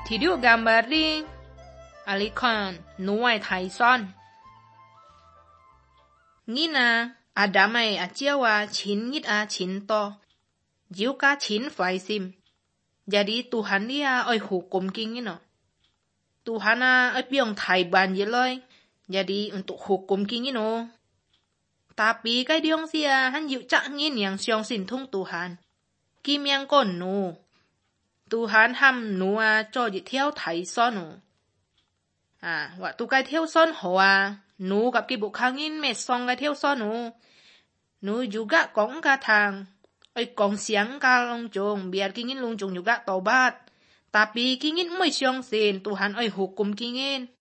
thì điệu gambar đi alikon nuai thai son nghĩ na adamai achiawa chin ngit a chin to jiu ka chin fai sim jadi Tuhan dia oi hukum king ini Tuhan oi piong thai ban ye loi jadi untuk hukum king ini tapi cái diong sia han chịu chắc ngin yang xiong xin thung Tuhan kim yang con nu Tuhan ham nu cho dị theo thai son nu và tu cái theo son hồ nu gặp cái bộ khang in mẹ song cái theo son nu juga kong ka thang oi kong siang ka long jong biar kingin long jong juga tobat tapi kingin moi xiong sin Tuhan oi hukum kingin